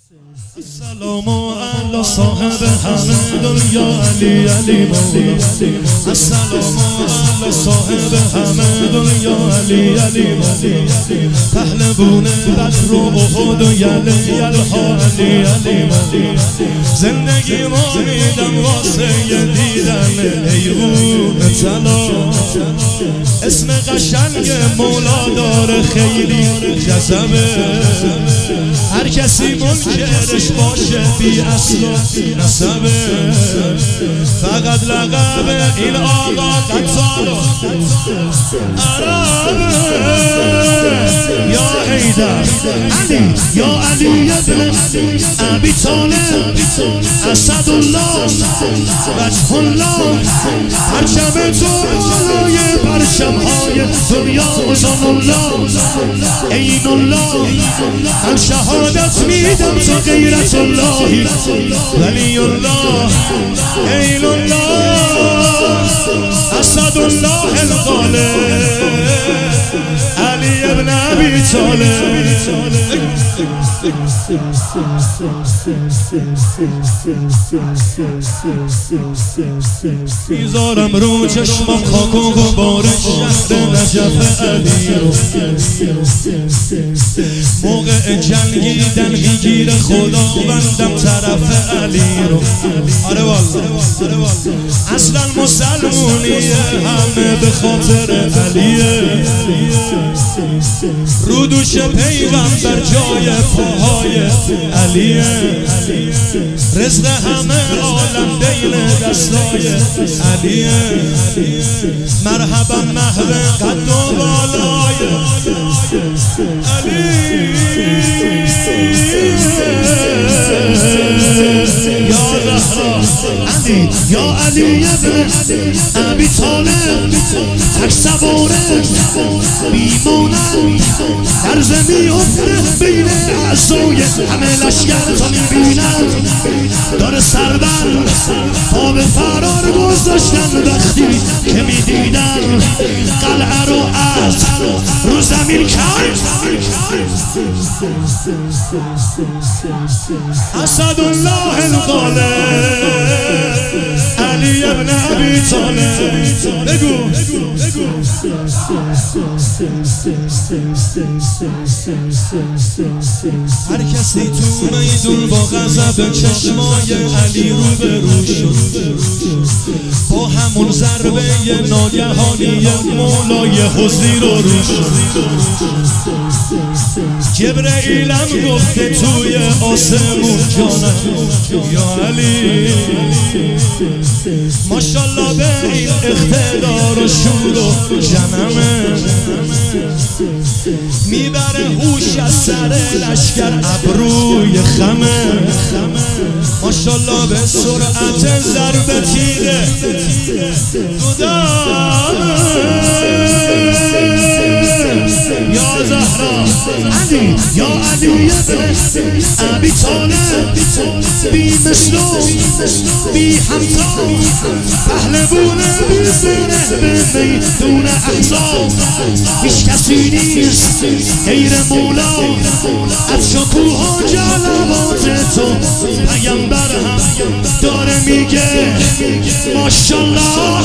السلام علی صاحب همه دنیا علی علی مولا. السلام علی صاحب همه دنیا علی علی مولا. پهلوان بدر و احد و یلها علی علی مولا. زندگی ما میدم واسه دیدن ایوب طلا. اسم قشنگ مولا داره خیلی جذبه. هر کسی منکرش باشه بی اصل و نسبه. فقط لقب این آقا قتال و عربه. یا حیدر علی یا علی ابن ابی طالب اسدالله وجه الله. پرچم تو بالای پرچم‌های دنیا زن الله عین الله. من شهادت میدم تو غیرت الله ولی الله عین الله. اسدالله الغالب علی ابن ابی طالب. میذارم رو چشمم خاک و غبار شهر نجف علی رو. موقع جنگیدن میگیره خداوندم طرف علی رو. آره والله اصلا مسلمونیه همه به خاطر علیه. رو دوش پیغمبر جای پاهای علیه. رزق همه عالم بین دستای علیه. مرحبا محو قد و بالای علی. یا زهرا علی یا علی ابن ابی طالب. تک سواره بیمانم در زمین افته بین اعضای همه لشگر تا میبینم. داره سربر پا به فرار گذاشتن وقتی که میدیدن قلعه رو از رو زمین کرد. اسدالله الغالب علی ابن ابی طالب. بگو هر کسی تو میدون با غضب چشمای علی رو به رو شد. با همون ضربه ناگهانی مولای حضیر رو شد. جبرئیلم گفته توی آسمون جانم یا علی. ماشالله به این اقتدار و شور و جنمه. میبره هوش از سر لشکر ابروی خمه. ماشالله به سرعت ضرب تیغه دودامه. یا زهرا علی یا علی ابن ابی طالب. بی مثل بی همتا پهلوان میزنه به میدون احزاب. هیچ کسی نیست غیر مولا. از شکوه و جلوات تو پیامبر هم داره میگه ماشالله.